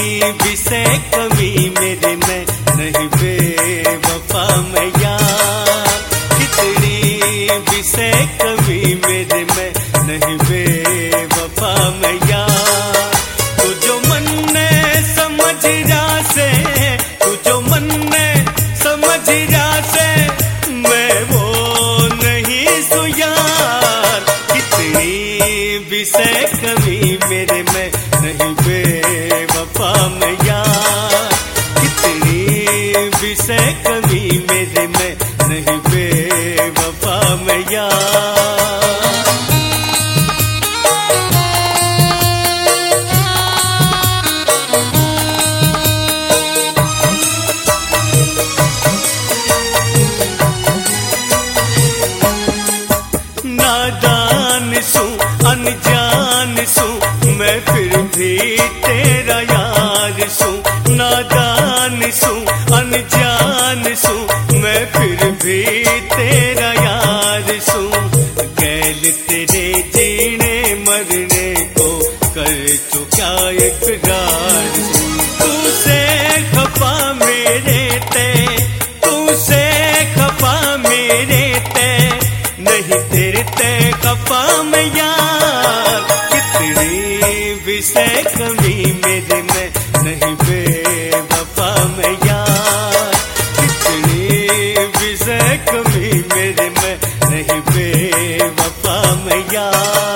भी से कमी मेरे में नहीं बेवफा मैं यार, कितनी भी से कमी मेरे में नहीं बेवफा मैं यार। तू जो मन ने समझ जा से, तू जो मन ने समझ जा से, मैं वो नहीं सो यार, कितनी भी से कमी मेरे में नहीं बेवफा मैं यार, कितनी भी से कमी मेरे में नहीं बेवफा मैं यार। नादान सू अनजान सू मैं फिर भी तेरा यार सू, नादान सू अनजान सू मैं फिर भी तेरा यार सू। गैल तेरे जीने मरने को कर चुका इकरार सू। तू से खफा मेरे ते, तू से खफा मेरे ते, नहीं तेरे ते खफा मैं यार, कितनी भी से कमी मेरे में नहीं बेवफा मैं यार, कितनी भी से कमी मेरे में नहीं बेवफा मैं यार।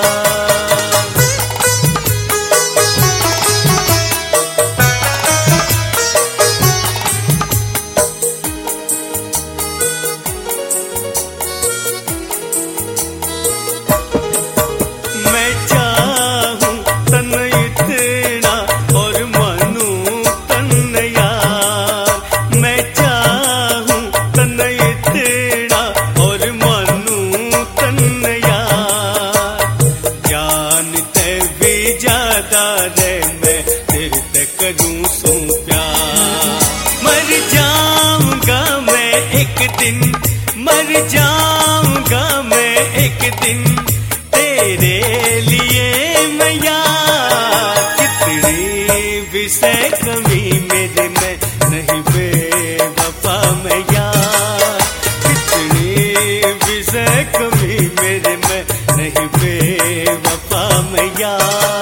मैं चाहूं तन इतना और मानूं तन यार, मैं चाहूं तन इतना और मानूं तन यार। जानते भी ज्यादा रे मैं तेरे ते करूं सू प्यार। मर जाऊंगा मैं एक दिन, मर जाऊंगा मैं एक दिन तेरे लिए मैं यार, कितनी भी से कमी मेरे में नहीं बेवफा मैं यार, कितनी भी से कमी मेरे में नहीं बेवफा मैं यार।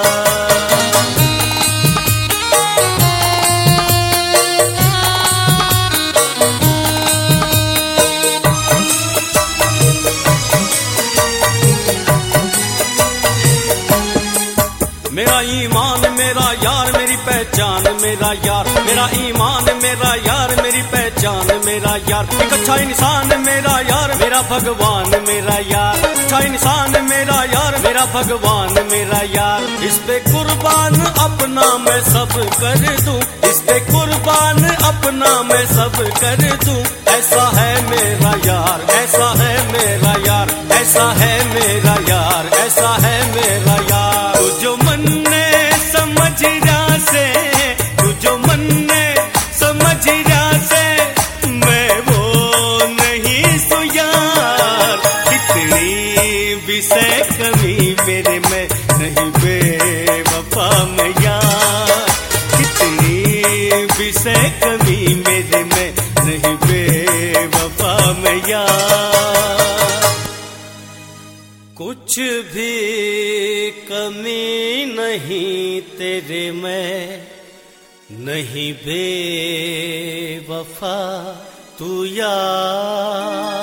मेरा ईमान मेरा यार मेरी पहचान मेरा यार, मेरा ईमान मेरा यार मेरी पहचान मेरा यार। एक अच्छा इंसान मेरा यार मेरा भगवान मेरा यार, अच्छा इंसान मेरा यार मेरा भगवान मेरा यार। इस पे कुर्बान अपना मैं सब कर दूं, इस पे कुर्बान अपना मैं सब कर दूं। ऐसा है मेरा यार, ऐसा है मेरा यार, ऐसा है मेरा यार, ऐसा है मेरा यार। तू जो मन ने समझ जा से, तू जो मन ने समझ जा से, मैं वो नहीं सो यार, कितनी भी से कमी मेरे में नहीं बेवफा मैं यार, कितनी भी से कमी मेरे में नहीं बेवफा मैं यार। कुछ भी कमी नहीं तेरे में नहीं बेवफा तू यार।